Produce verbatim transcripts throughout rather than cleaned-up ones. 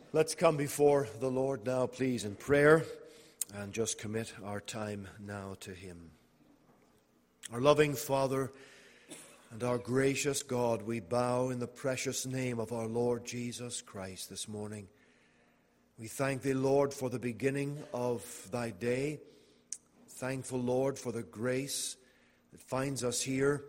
Let's come before the Lord now, please, in prayer, and just commit our time now to Him. Our loving Father and our gracious God, we bow in the precious name of our Lord Jesus Christ this morning. We thank Thee, Lord, for the beginning of Thy day. Thankful, Lord, for the grace that finds us here.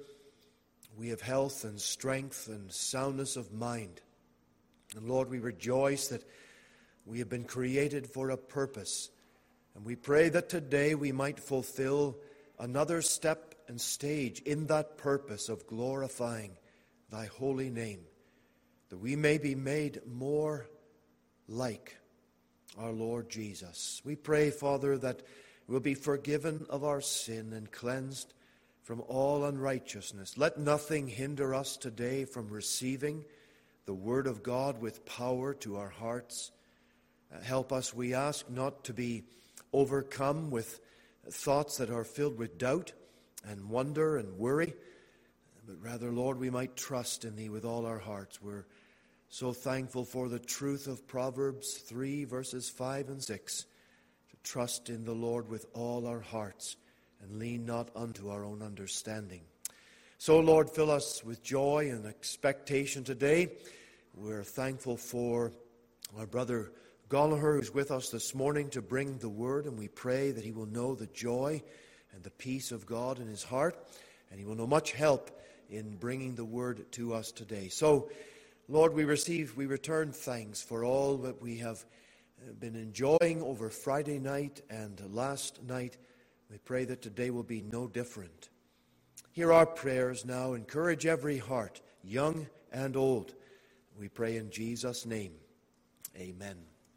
We have health and strength and soundness of mind. And Lord, we rejoice that we have been created for a purpose. And we pray that today we might fulfill another step and stage in that purpose of glorifying Thy holy name, that we may be made more like our Lord Jesus. We pray, Father, that we'll be forgiven of our sin and cleansed from all unrighteousness. Let nothing hinder us today from receiving the Word of God with power to our hearts. Uh, help us, we ask, not to be overcome with thoughts that are filled with doubt and wonder and worry, but rather, Lord, we might trust in Thee with all our hearts. We're so thankful for the truth of Proverbs three, verses five and six, to trust in the Lord with all our hearts and lean not unto our own understanding. So, Lord, fill us with joy and expectation today. We're thankful for our brother Gallagher, who's with us this morning to bring the word, and we pray that he will know the joy and the peace of God in his heart, and he will know much help in bringing the word to us today. So, Lord, we receive, we return thanks for all that we have been enjoying over Friday night and last night. We pray that today will be no different. Hear our prayers now. Encourage every heart, young and old. We pray in Jesus' name. Amen.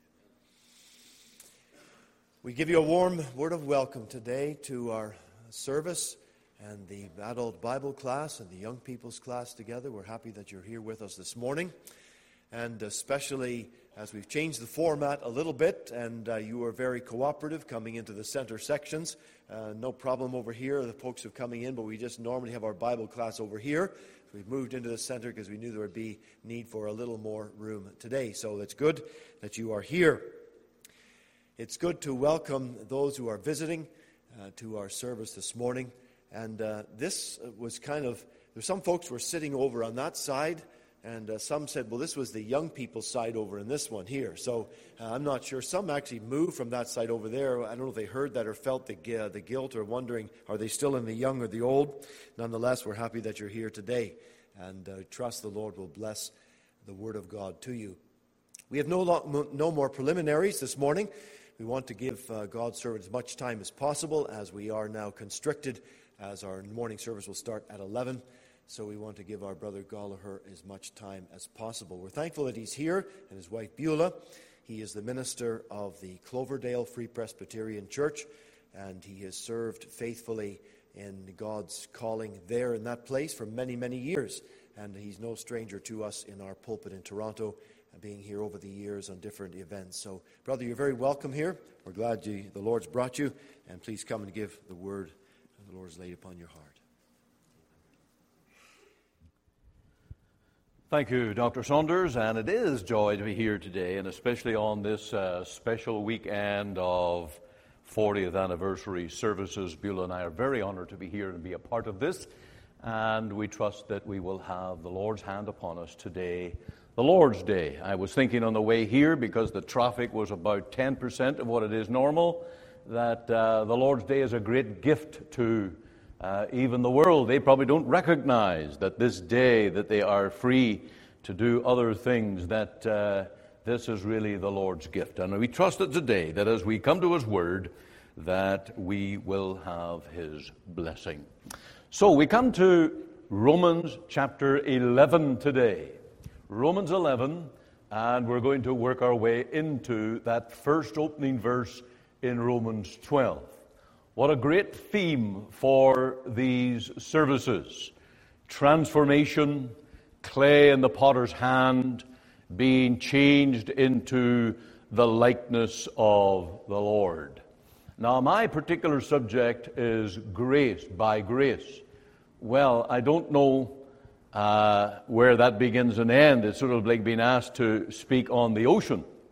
We give you a warm word of welcome today to our service and the adult Bible class and the young people's class together. We're happy that you're here with us this morning. And especially as we've changed the format a little bit, and uh, you are very cooperative coming into the center sections. Uh, no problem over here, the folks are coming in, but we just normally have our Bible class over here. We've moved into the center because we knew there would be need for a little more room today. So it's good that you are here. It's good to welcome those who are visiting uh, to our service this morning. And uh, this was kind of, there's some folks were sitting over on that side, and uh, some said, well, this was the young people's side over in this one here. So uh, I'm not sure. Some actually moved from that side over there. I don't know if they heard that or felt the, uh, the guilt or wondering, are they still in the young or the old? Nonetheless, we're happy that you're here today, and uh, trust the Lord will bless the Word of God to you. We have no, lo- no more preliminaries this morning. We want to give uh, God's servant as much time as possible, as we are now constricted, as our morning service will start at eleven. So we want to give our brother Gallagher as much time as possible. We're thankful that he's here, and his wife Beulah. He is the minister of the Cloverdale Free Presbyterian Church, and he has served faithfully in God's calling there in that place for many, many years. And he's no stranger to us in our pulpit in Toronto, being here over the years on different events. So, brother, you're very welcome here. We're glad you, the Lord's brought you, and please come and give the word that the Lord has laid upon your heart. Thank you, Doctor Saunders, and it is joy to be here today, and especially on this uh, special weekend of fortieth anniversary services. Beulah and I are very honored to be here and be a part of this, and we trust that we will have the Lord's hand upon us today, the Lord's Day. I was thinking on the way here, because the traffic was about ten percent of what it is normal, that uh, the Lord's Day is a great gift to Uh, even the world. They probably don't recognize that this day that they are free to do other things, that uh, this is really the Lord's gift. And we trust that today, that as we come to His Word, that we will have His blessing. So we come to Romans chapter eleven today. Romans eleven, and we're going to work our way into that first opening verse in Romans twelve. What a great theme for these services. Transformation, clay in the potter's hand, being changed into the likeness of the Lord. Now, my particular subject is grace, by grace. Well, I don't know uh, where that begins and ends. It's sort of like being asked to speak on the ocean.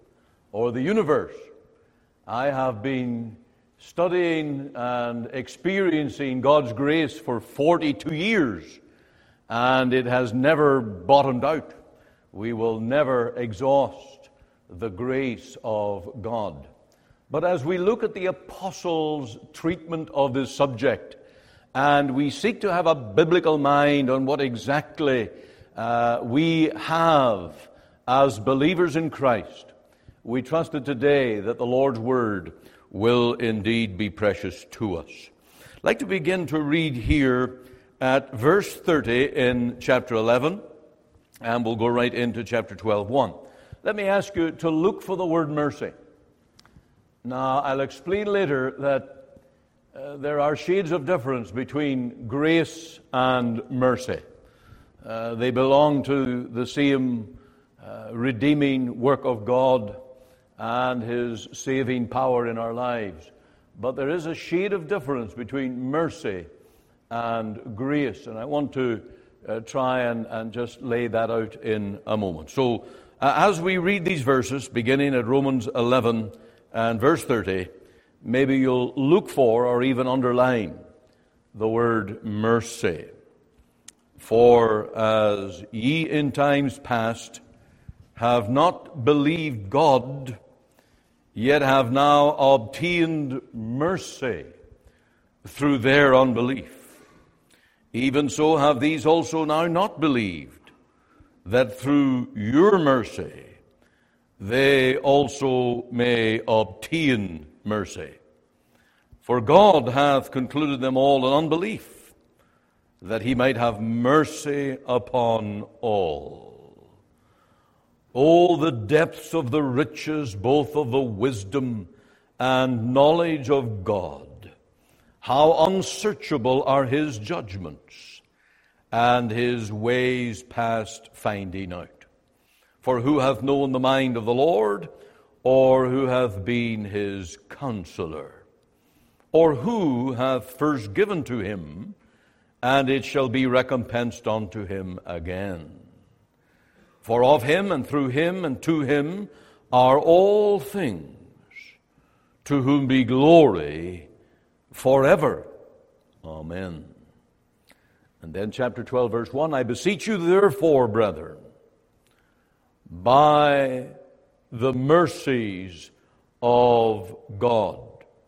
or the universe. I have been studying and experiencing God's grace for forty-two years, and it has never bottomed out. We will never exhaust the grace of God. But as we look at the apostles' treatment of this subject, and we seek to have a biblical mind on what exactly uh, we have as believers in Christ, we trusted today that the Lord's Word will indeed be precious to us. I'd like to begin to read here at verse thirty in chapter eleven, and we'll go right into chapter twelve, one. Let me ask you to look for the word mercy. Now, I'll explain later that uh, there are shades of difference between grace and mercy. Uh, they belong to the same uh, redeeming work of God and His saving power in our lives. But there is a shade of difference between mercy and grace, and I want to uh, try and, and just lay that out in a moment. So, uh, as we read these verses, beginning at Romans eleven and verse thirty, maybe you'll look for or even underline the word mercy. For as ye in times past have not believed God, yet have now obtained mercy through their unbelief. Even so have these also now not believed, that through your mercy they also may obtain mercy. For God hath concluded them all in unbelief, that He might have mercy upon all. Oh, the depths of the riches, both of the wisdom and knowledge of God! How unsearchable are His judgments, and His ways past finding out. For who hath known the mind of the Lord, or who hath been His counselor? Or who hath first given to Him, and it shall be recompensed unto him again? For of Him, and through Him, and to Him are all things, to whom be glory forever. Amen. And then chapter twelve, verse one, I beseech you therefore, brethren, by the mercies of God.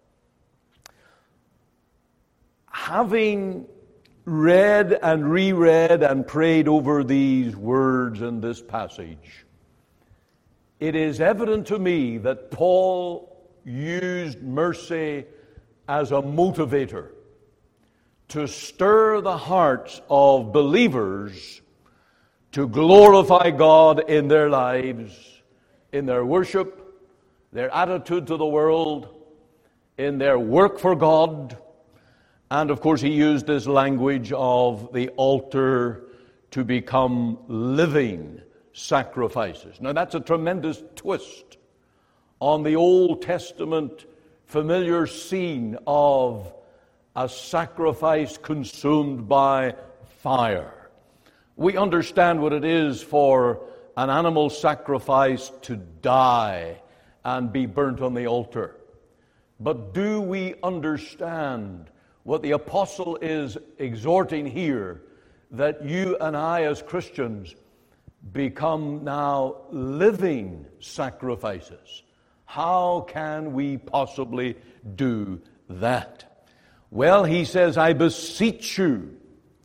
Having read and reread and prayed over these words in this passage, it is evident to me that Paul used mercy as a motivator to stir the hearts of believers to glorify God in their lives, in their worship, their attitude to the world, in their work for God. And of course, he used this language of the altar to become living sacrifices. Now, that's a tremendous twist on the Old Testament familiar scene of a sacrifice consumed by fire. We understand what it is for an animal sacrifice to die and be burnt on the altar. But do we understand what the apostle is exhorting here, that you and I as Christians become now living sacrifices? How can we possibly do that? Well, he says, I beseech you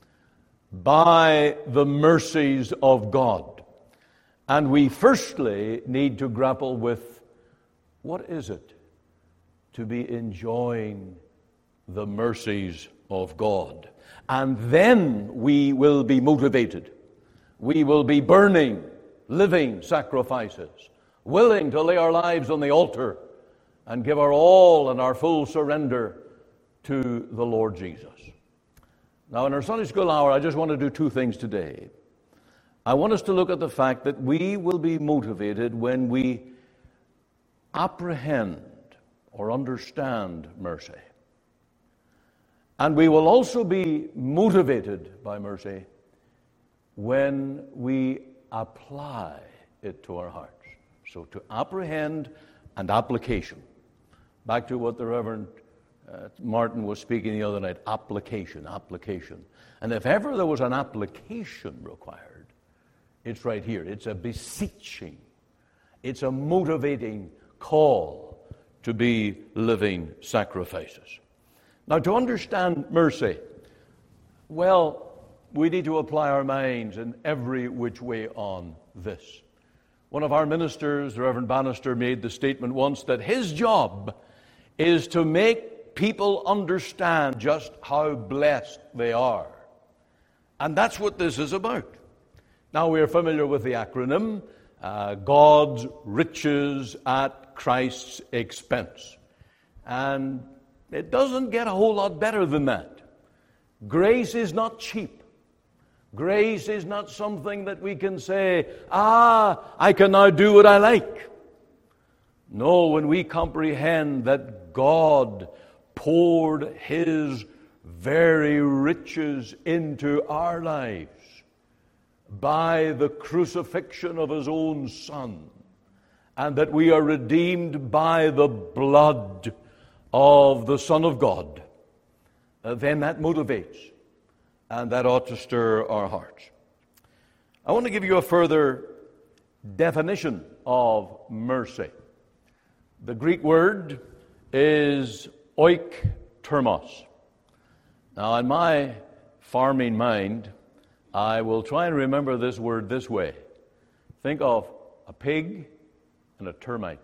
by the mercies of God. And we firstly need to grapple with, what is it to be enjoying the mercies of God? And then we will be motivated. We will be burning, living sacrifices, willing to lay our lives on the altar and give our all and our full surrender to the Lord Jesus. Now, in our Sunday school hour, I just want to do two things today. I want us to look at the fact that we will be motivated when we apprehend or understand mercy. And we will also be motivated by mercy when we apply it to our hearts. So to apprehend and application. Back to what the Reverend uh, Martin was speaking the other night, application, application. And if ever there was an application required, it's right here. It's a beseeching. It's a motivating call to be living sacrifices. Now, to understand mercy, well, we need to apply our minds in every which way on this. One of our ministers, the Reverend Bannister, made the statement once that his job is to make people understand just how blessed they are. And that's what this is about. Now, we are familiar with the acronym, uh, God's riches at Christ's expense. And it doesn't get a whole lot better than that. Grace is not cheap. Grace is not something that we can say, ah, I can now do what I like. No, when we comprehend that God poured His very riches into our lives by the crucifixion of His own Son, and that we are redeemed by the blood of the Son of God, uh, then that motivates, and that ought to stir our hearts. I want to give you a further definition of mercy. The Greek word is oiktermos. Now, in my farming mind, I will try and remember this word this way. Think of a pig and a termite.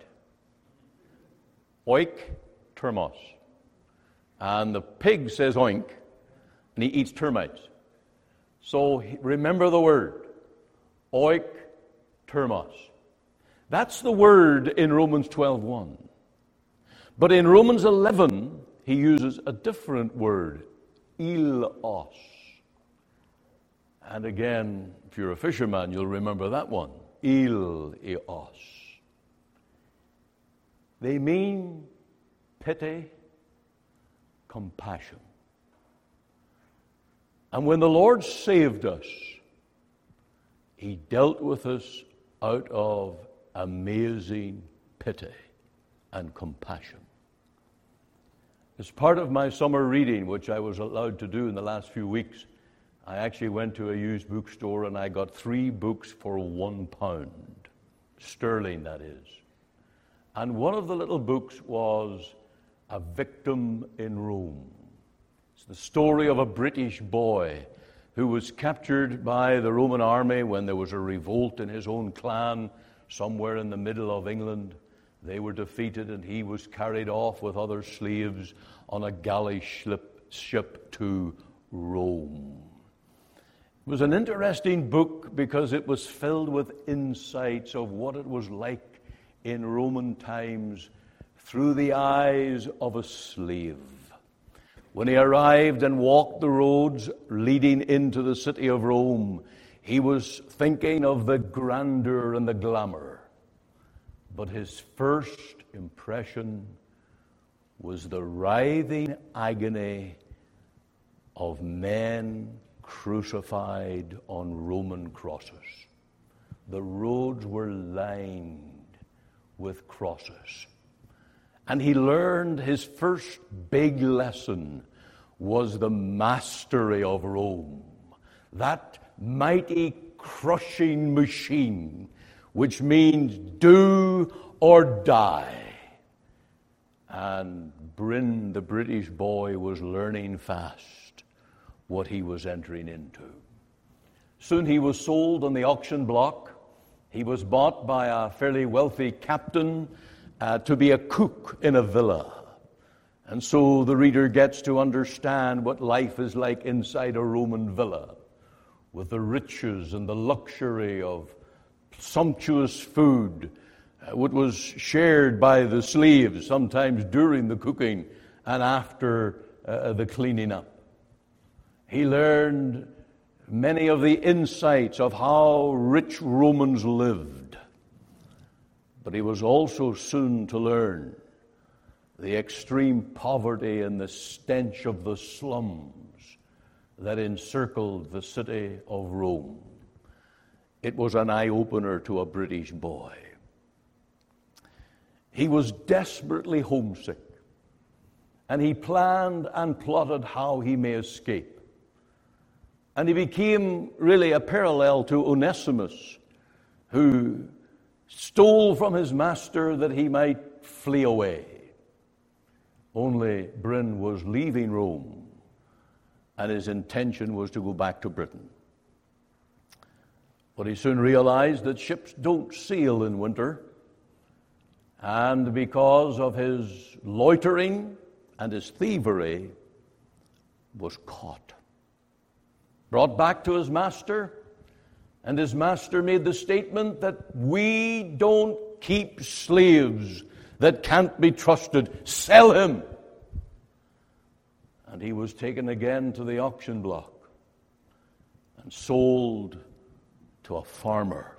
Oiktermos. And the pig says oink, and he eats termites. So remember the word, oiktermos. That's the word in Romans twelve one. But in Romans eleven, he uses a different word, ilos. And again, if you're a fisherman, you'll remember that one, ilos. They mean pity, compassion. And when the Lord saved us, He dealt with us out of amazing pity and compassion. As part of my summer reading, which I was allowed to do in the last few weeks, I actually went to a used bookstore and I got three books for one pound, sterling that is. And one of the little books was A Victim in Rome. It's the story of a British boy who was captured by the Roman army when there was a revolt in his own clan somewhere in the middle of England. They were defeated and he was carried off with other slaves on a galley ship to Rome. It was an interesting book because it was filled with insights of what it was like in Roman times through the eyes of a slave. When he arrived and walked the roads leading into the city of Rome, he was thinking of the grandeur and the glamour. But his first impression was the writhing agony of men crucified on Roman crosses. The roads were lined with crosses. And he learned his first big lesson was the mastery of Rome. That mighty crushing machine, which means do or die. And Bryn, the British boy, was learning fast what he was entering into. Soon he was sold on the auction block. He was bought by a fairly wealthy captain uh, to be a cook in a villa. And so the reader gets to understand what life is like inside a Roman villa, with the riches and the luxury of sumptuous food, uh, what was shared by the slaves, sometimes during the cooking and after uh, the cleaning up. He learned many of the insights of how rich Romans lived. But he was also soon to learn the extreme poverty and the stench of the slums that encircled the city of Rome. It was an eye-opener to a British boy. He was desperately homesick. And he planned and plotted how he may escape. And he became really a parallel to Onesimus, who stole from his master that he might flee away. Only Bryn was leaving Rome, and his intention was to go back to Britain. But he soon realized that ships don't sail in winter, and because of his loitering and his thievery, was caught. Brought back to his master, and his master made the statement that we don't keep slaves that can't be trusted. Sell him. And he was taken again to the auction block and sold to a farmer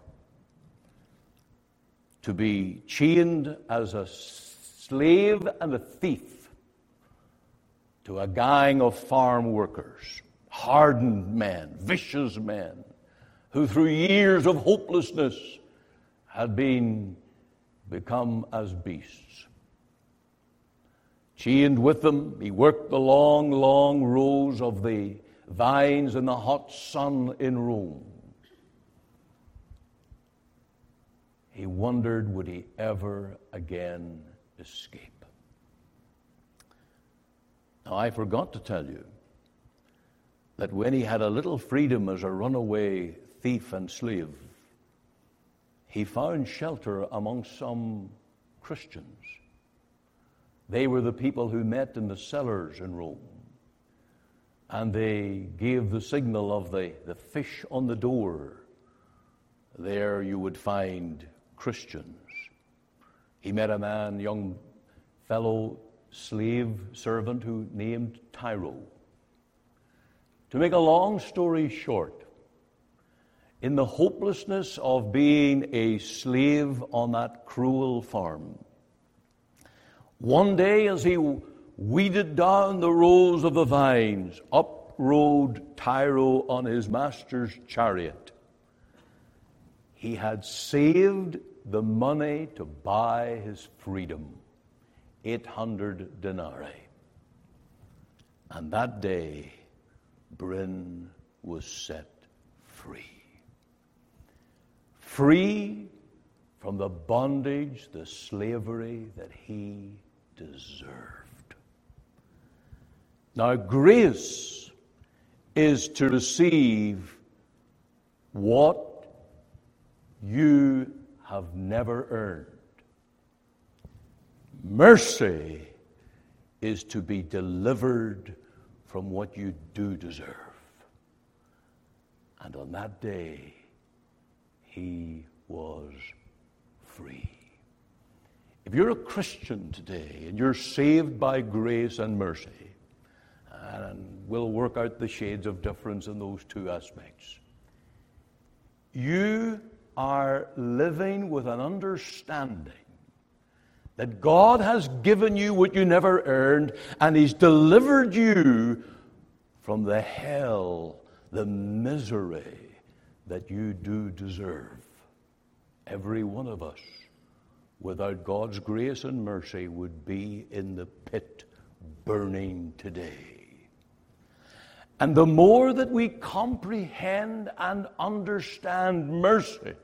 to be chained as a slave and a thief to a gang of farm workers, hardened men, vicious men, who through years of hopelessness had been become as beasts. Chained with them, he worked the long, long rows of the vines in the hot sun in Rome. He wondered, would he ever again escape? Now, I forgot to tell you that when he had a little freedom as a runaway thief and slave, he found shelter among some Christians. They were the people who met in the cellars in Rome, and they gave the signal of the, the fish on the door. There you would find Christians. He met a man, young fellow slave servant who named Tyro. To make a long story short, in the hopelessness of being a slave on that cruel farm, one day as he weeded down the rows of the vines, up rode Tyro on his master's chariot. He had saved the money to buy his freedom, eight hundred denarii. And that day, Bryn was set free. Free from the bondage, the slavery that he deserved. Now, grace is to receive what you have never earned. Mercy is to be delivered from what you do deserve. And on that day, he was free. If you're a Christian today and you're saved by grace and mercy, and we'll work out the shades of difference in those two aspects, you are living with an understanding that God has given you what you never earned, and He's delivered you from the hell, the misery that you do deserve. Every one of us, without God's grace and mercy, would be in the pit burning today. And the more that we comprehend and understand mercy,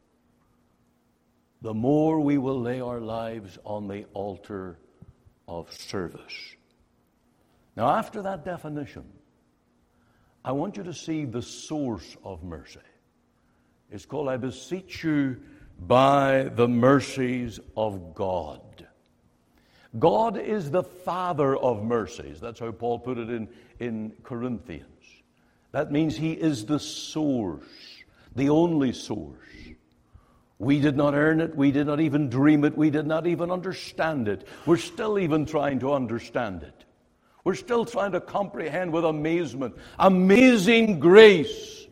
the more we will lay our lives on the altar of service. Now, after that definition, I want you to see the source of mercy. It's called, I beseech you by the mercies of God. God is the Father of mercies. That's how Paul put it in, in Corinthians. That means He is the source, the only source. We did not earn it. We did not even dream it. We did not even understand it. We're still even trying to understand it. We're still trying to comprehend with amazement. Amazing grace.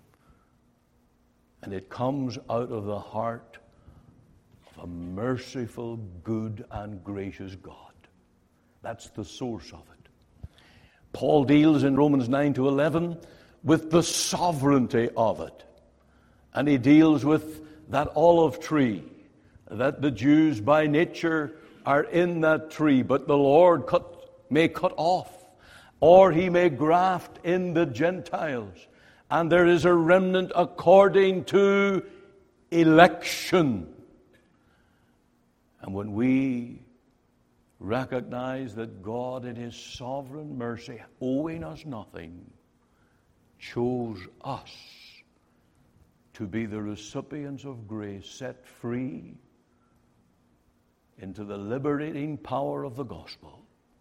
And it comes out of the heart of a merciful, good, and gracious God. That's the source of it. Paul deals in Romans nine to eleven with the sovereignty of it. And he deals with that olive tree that the Jews by nature are in that tree, but the Lord cut, may cut off, or he may graft in the Gentiles. And there is a remnant according to election. And when we recognize that God in his sovereign mercy, owing us nothing, chose us to be the recipients of grace, set free into the liberating power of the gospel,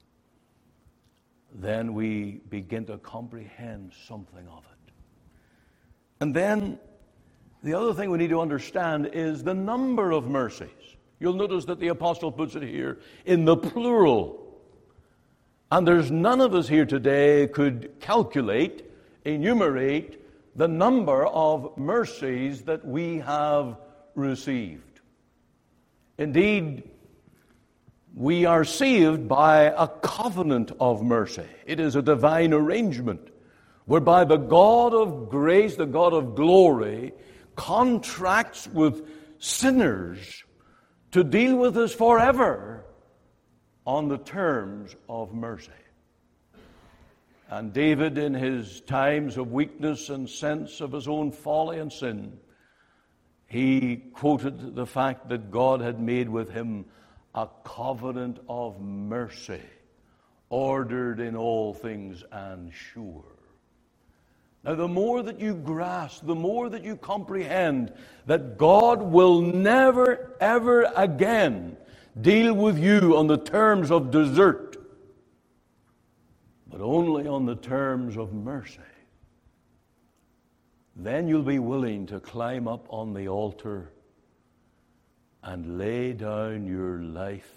then we begin to comprehend something of it. And then the other thing we need to understand is the number of mercies. You'll notice that the apostle puts it here in the plural. And there's none of us here today could calculate, enumerate the number of mercies that we have received. Indeed, we are saved by a covenant of mercy. It is a divine arrangement whereby the God of grace, the God of glory, contracts with sinners to deal with us forever on the terms of mercy. And David, in his times of weakness and sense of his own folly and sin, he quoted the fact that God had made with him a covenant of mercy, ordered in all things and sure. Now, the more that you grasp, the more that you comprehend that God will never, ever again deal with you on the terms of desert, but only on the terms of mercy, then you'll be willing to climb up on the altar and lay down your life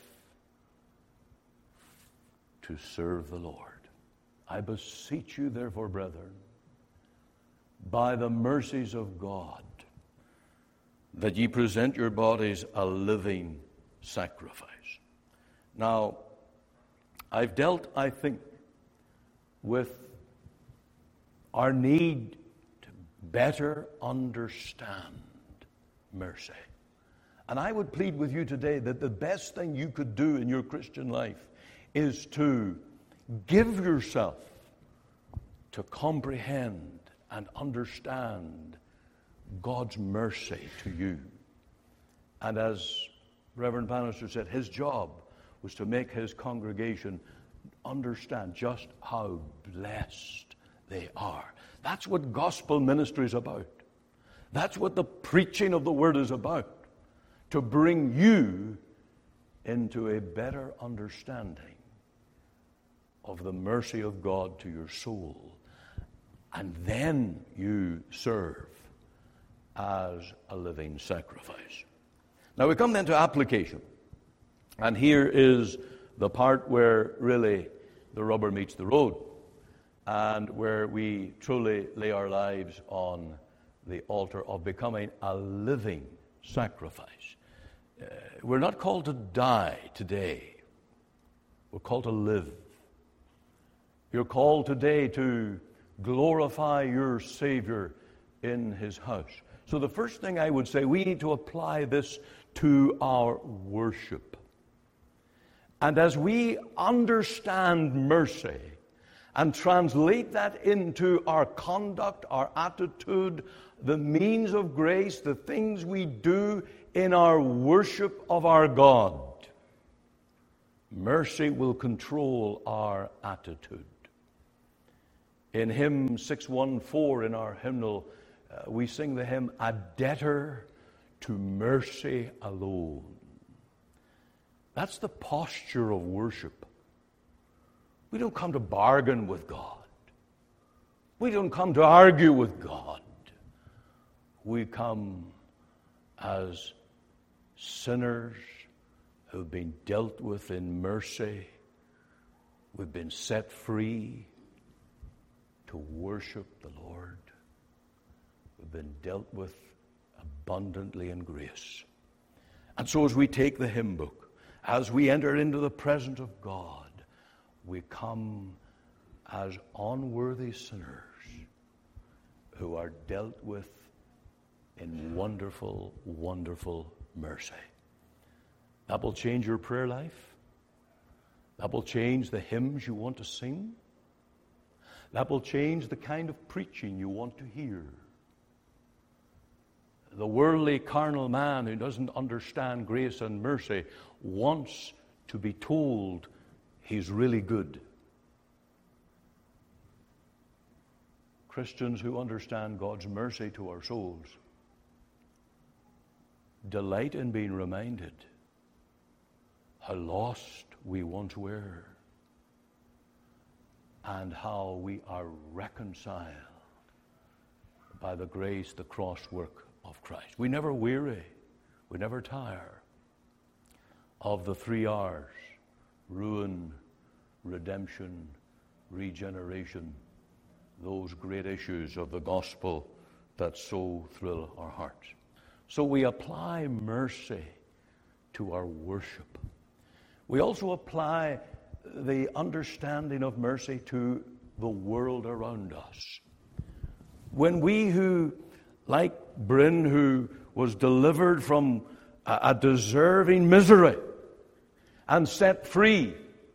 to serve the Lord. I beseech you, therefore, brethren, by the mercies of God, that ye present your bodies a living sacrifice. Now, I've dealt, I think, with our need to better understand mercy. And I would plead with you today that the best thing you could do in your Christian life is to give yourself to comprehend and understand God's mercy to you. And as Reverend Bannister said, his job was to make his congregation understand just how blessed they are. That's what gospel ministry is about. That's what the preaching of the word is about. To bring you into a better understanding of the mercy of God to your soul. And then you serve as a living sacrifice. Now we come then to application. And here is the part where really the rubber meets the road, and where we truly lay our lives on the altar of becoming a living sacrifice. Uh, we're not called to die today. We're called to live. You're called today to glorify your Savior in his house. So the first thing I would say, we need to apply this to our worship. And as we understand mercy and translate that into our conduct, our attitude, the means of grace, the things we do in our worship of our God, mercy will control our attitude. In hymn six one four in our hymnal, uh, we sing the hymn, "A debtor to mercy alone." That's the posture of worship. We don't come to bargain with God. We don't come to argue with God. We come as sinners who've been dealt with in mercy. We've been set free to worship the Lord. We've been dealt with abundantly in grace. And so as we take the hymn book, as we enter into the presence of God, we come as unworthy sinners who are dealt with in wonderful, wonderful mercy. That will change your prayer life. That will change the hymns you want to sing. That will change the kind of preaching you want to hear. The worldly, carnal man who doesn't understand grace and mercy wants to be told he's really good. Christians who understand God's mercy to our souls delight in being reminded how lost we once were and how we are reconciled by the grace, the cross work of Christ. We never weary, we never tire of the three R's: ruin, redemption, regeneration, those great issues of the gospel that so thrill our hearts. So we apply mercy to our worship. We also apply the understanding of mercy to the world around us. When we who, like Bryn, who was delivered from a, a deserving misery and set free,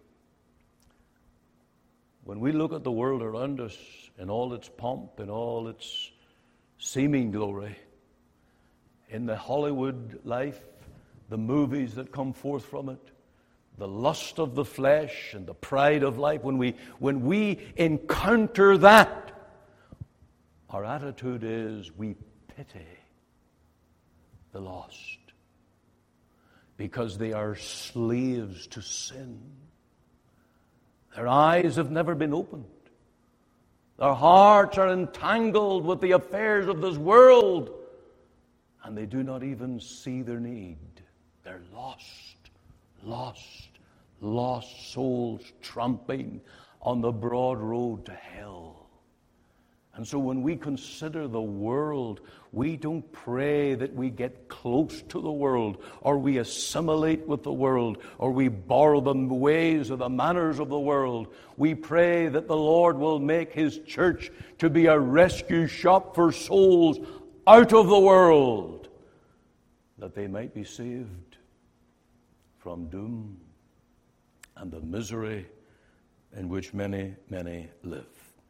when we look at the world around us in all its pomp, in all its seeming glory, in the Hollywood life, the movies that come forth from it, the lust of the flesh and the pride of life, when we, when we encounter that, our attitude is we pity the lost because they are slaves to sin. Their eyes have never been opened. Their hearts are entangled with the affairs of this world, and they do not even see their need. They're lost, lost, lost souls tramping on the broad road to hell. And so when we consider the world, we don't pray that we get close to the world, or we assimilate with the world, or we borrow the ways or the manners of the world. We pray that the Lord will make His church to be a rescue shop for souls out of the world, that they might be saved from doom and the misery in which many, many live.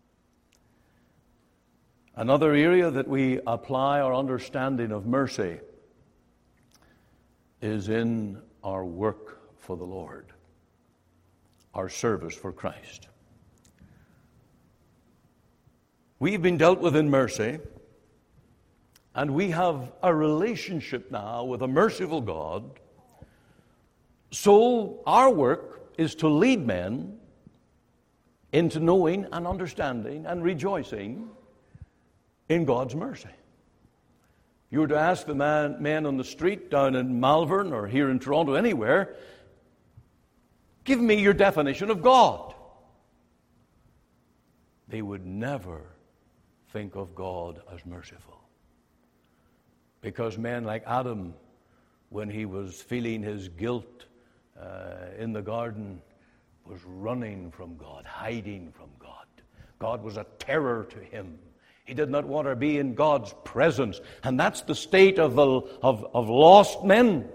Another area that we apply our understanding of mercy is in our work for the Lord, our service for Christ. We've been dealt with in mercy, and we have a relationship now with a merciful God. So our work is to lead men into knowing and understanding and rejoicing in God's mercy. If you were to ask the man, men on the street down in Malvern or here in Toronto, anywhere, give me your definition of God, they would never think of God as merciful. Because men like Adam, when he was feeling his guilt uh, in the garden, was running from God, hiding from God. God was a terror to him. He did not want to be in God's presence. And that's the state of, the, of, of lost men.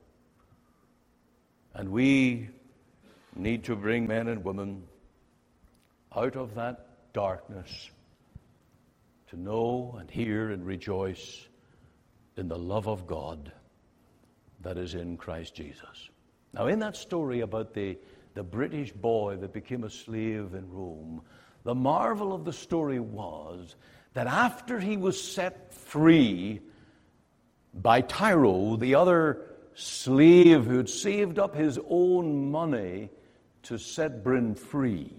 And we need to bring men and women out of that darkness to know and hear and rejoice in the love of God that is in Christ Jesus. Now, in that story about the, the British boy that became a slave in Rome, the marvel of the story was that after he was set free by Tyro, the other slave who had saved up his own money to set Bryn free,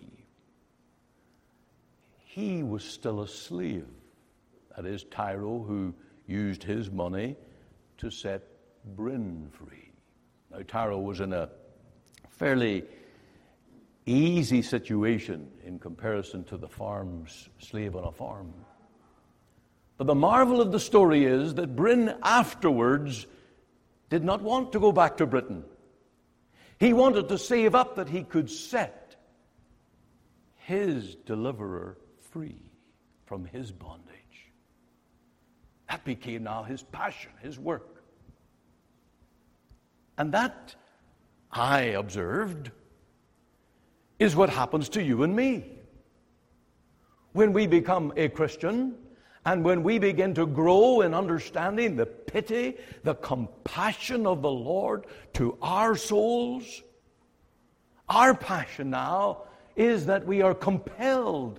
he was still a slave. That is, Tyro, who used his money to set Bryn free. Now, Tyro was in a fairly easy situation in comparison to the farm's slave on a farm. But the marvel of the story is that Bryn afterwards did not want to go back to Britain. He wanted to save up that he could set his deliverer free from his bondage. That became now his passion, his work. And that, I observed, is what happens to you and me. When we become a Christian, and when we begin to grow in understanding the pity, the compassion of the Lord to our souls, our passion now is that we are compelled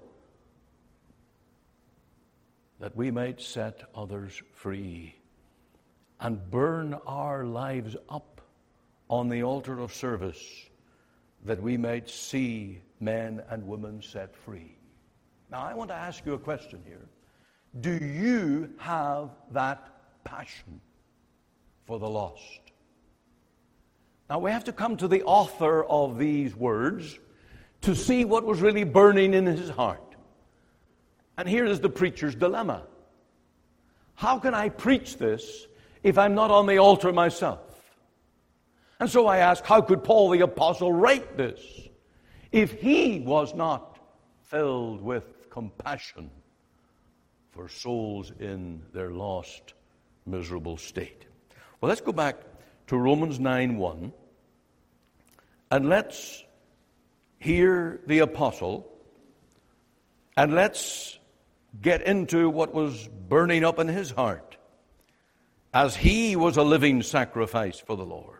that we might set others free and burn our lives up on the altar of service that we might see men and women set free. Now, I want to ask you a question here. Do you have that passion for the lost? Now, we have to come to the author of these words to see what was really burning in his heart. And here is the preacher's dilemma. How can I preach this if I'm not on the altar myself? And so I ask, how could Paul the Apostle write this if he was not filled with compassion for souls in their lost, miserable state? Well, let's go back to Romans nine one, and let's hear the apostle, and let's get into what was burning up in his heart as he was a living sacrifice for the Lord.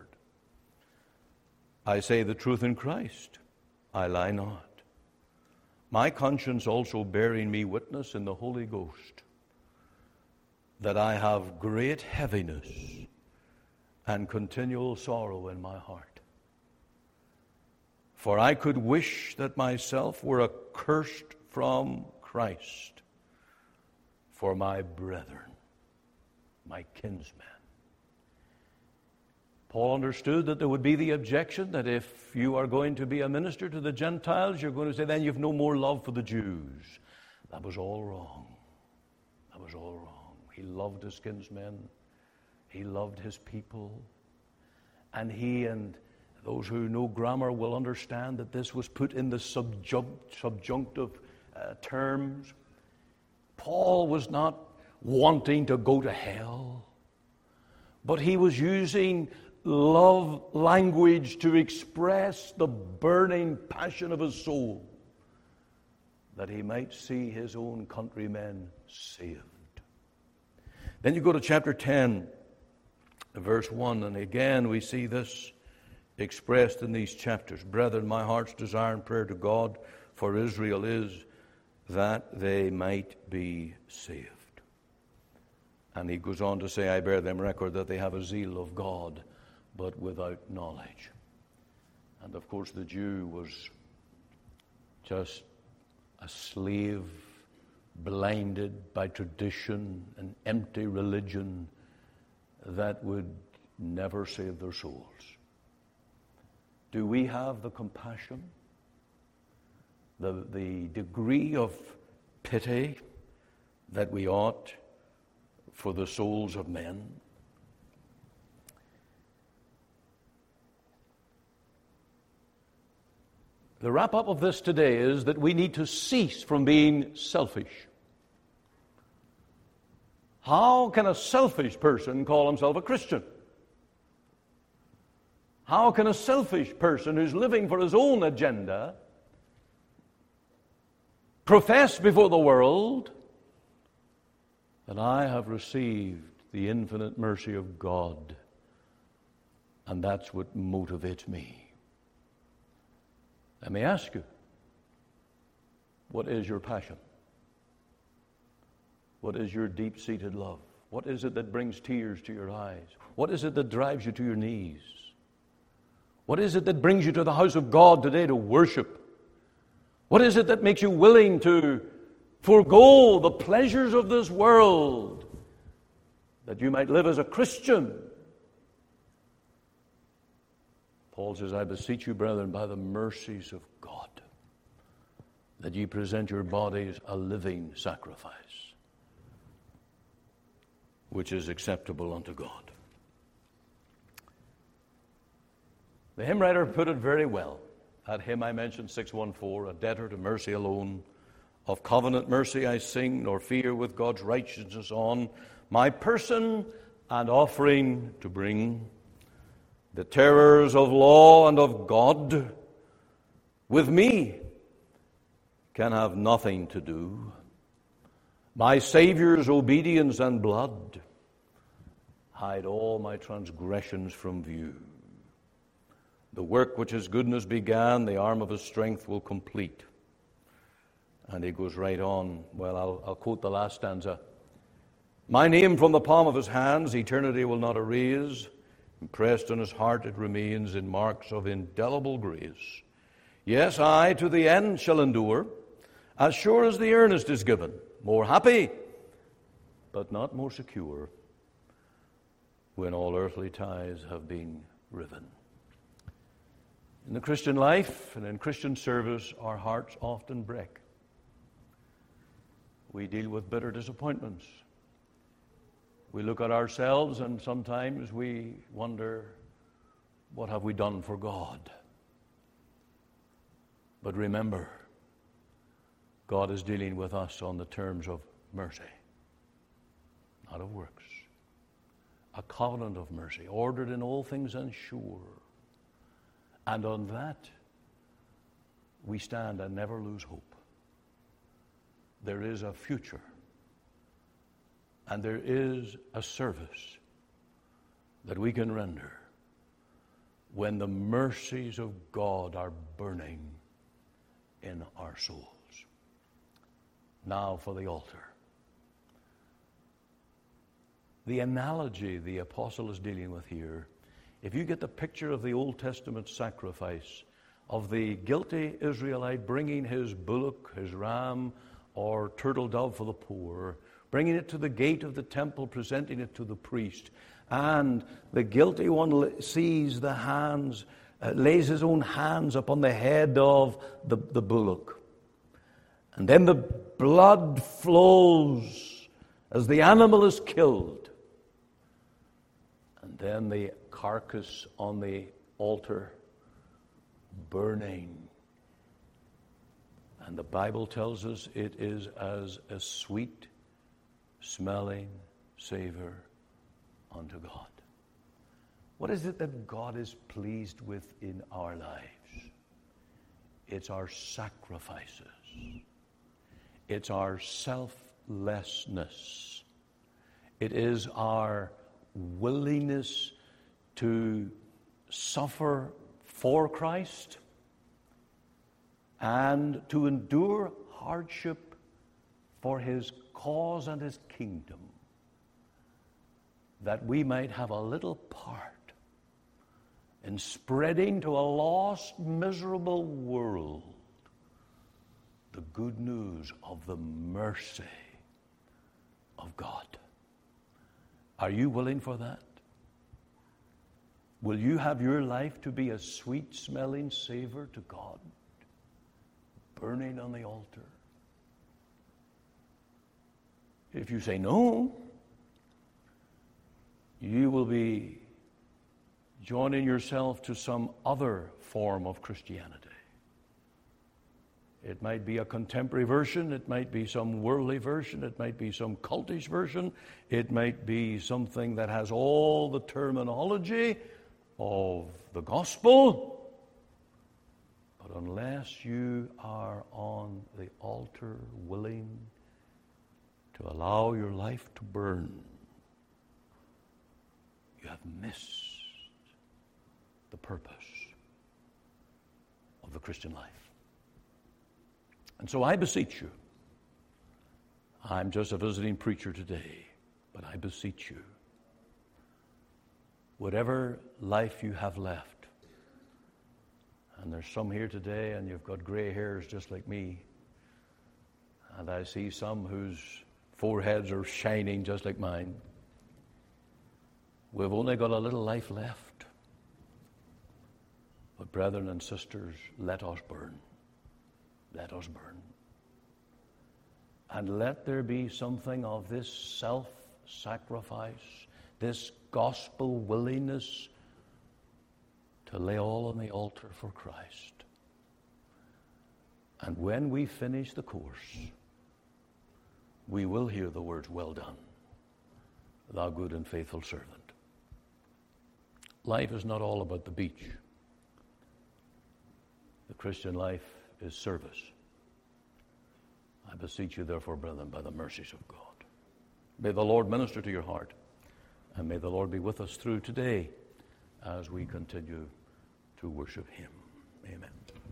I say the truth in Christ, I lie not. My conscience also bearing me witness in the Holy Ghost, that I have great heaviness and continual sorrow in my heart. For I could wish that myself were accursed from Christ for my brethren, my kinsmen. Paul understood that there would be the objection that if you are going to be a minister to the Gentiles, you're going to say, then you've no more love for the Jews. That was all wrong. That was all wrong. He loved his kinsmen. He loved his people. And he, and those who know grammar will understand that this was put in the subjunct, subjunctive uh, terms. Paul was not wanting to go to hell, but he was using love language to express the burning passion of his soul, that he might see his own countrymen saved. Then you go to chapter ten, verse one, and again we see this expressed in these chapters. Brethren, my heart's desire and prayer to God for Israel is that they might be saved. And he goes on to say, I bear them record that they have a zeal of God, but without knowledge. And of course the Jew was just a slave, blinded by tradition, an empty religion that would never save their souls. Do we have the compassion, the, the degree of pity that we ought for the souls of men? The wrap-up of this today is that we need to cease from being selfish. How can a selfish person call himself a Christian? How can a selfish person who's living for his own agenda profess before the world that I have received the infinite mercy of God, and that's what motivates me? Let me ask you, what is your passion? What is your deep-seated love? What is it that brings tears to your eyes? What is it that drives you to your knees? What is it that brings you to the house of God today to worship? What is it that makes you willing to forego the pleasures of this world that you might live as a Christian? Paul says, I beseech you, brethren, by the mercies of God, that ye present your bodies a living sacrifice, which is acceptable unto God. The hymn writer put it very well. That hymn I mentioned, six one four, a debtor to mercy alone. Of covenant mercy I sing, nor fear with God's righteousness on. My person and offering to bring, The terrors of law and of God with me can have nothing to do. My Savior's obedience and blood hide all my transgressions from view. The work which His goodness began, the arm of His strength will complete. And he goes right on. Well, I'll, I'll quote the last stanza. My name from the palm of His hands, eternity will not erase. Impressed on His heart it remains in marks of indelible grace. Yes, I to the end shall endure, as sure as the earnest is given. More happy, but not more secure, when all earthly ties have been riven. In the Christian life and in Christian service, our hearts often break. We deal with bitter disappointments. We look at ourselves and sometimes we wonder, what have we done for God? But remember, God is dealing with us on the terms of mercy, not of works. A covenant of mercy, ordered in all things and sure. And on that, we stand and never lose hope. There is a future. And there is a service that we can render when the mercies of God are burning in our souls. Now for the altar. The analogy the apostle is dealing with here, if you get the picture of the Old Testament sacrifice of the guilty Israelite bringing his bullock, his ram, or turtle dove for the poor, bringing it to the gate of the temple, presenting it to the priest, and the guilty one sees the hands, uh, lays his own hands upon the head of the, the bullock. And then the blood flows as the animal is killed. And then the carcass on the altar burning. And the Bible tells us it is as a sweet smelling savor unto God. What is it that God is pleased with in our lives? It's our sacrifices. It's our selflessness. It is our willingness to suffer for Christ and to endure hardship for His cause and His kingdom, that we might have a little part in spreading to a lost, miserable world the good news of the mercy of God. Are you willing for that? Will you have your life to be a sweet-smelling savor to God, burning on the altar? If you say no, you will be joining yourself to some other form of Christianity. It might be a contemporary version, it might be some worldly version, it might be some cultish version, it might be something that has all the terminology of the gospel. But unless you are on the altar willing to allow your life to burn, you have missed the purpose of the Christian life. And so I beseech you, I'm just a visiting preacher today, but I beseech you, whatever life you have left, and there's some here today and you've got gray hairs just like me, and I see some whose foreheads are shining just like mine. We've only got a little life left. But brethren and sisters, let us burn. Let us burn. And let there be something of this self-sacrifice, this gospel willingness to lay all on the altar for Christ. And when we finish the course, we will hear the words, "Well done, thou good and faithful servant." life is not all about the beach. The Christian life is service. I beseech you, therefore, brethren, by the mercies of God. May the Lord minister to your heart, and may the Lord be with us through today as we continue to worship him. Amen.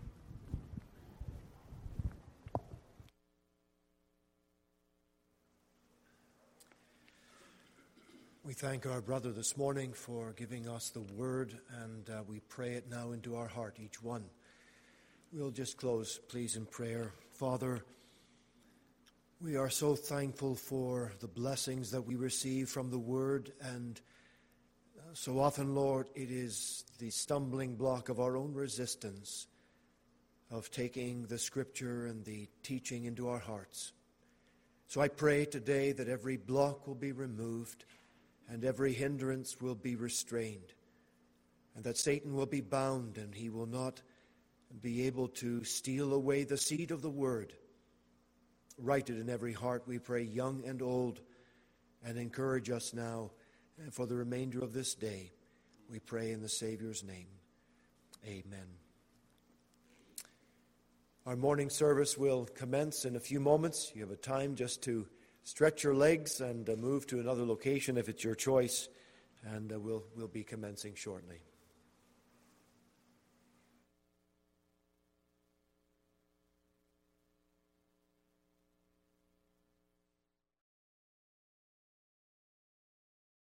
We thank our brother this morning for giving us the word, and uh, we pray it now into our heart, each one. We'll just close, please, in prayer. Father, we are so thankful for the blessings that we receive from the word, and so often, Lord, it is the stumbling block of our own resistance of taking the scripture and the teaching into our hearts. So I pray today that every block will be removed and every hindrance will be restrained, and that Satan will be bound and he will not be able to steal away the seed of the word. Write it in every heart, we pray, young and old, and encourage us now for the remainder of this day. We pray in the Savior's name. Amen. Our morning service will commence in a few moments. You have a time just to stretch your legs and uh, move to another location if it's your choice, and uh, we'll, we'll be commencing shortly.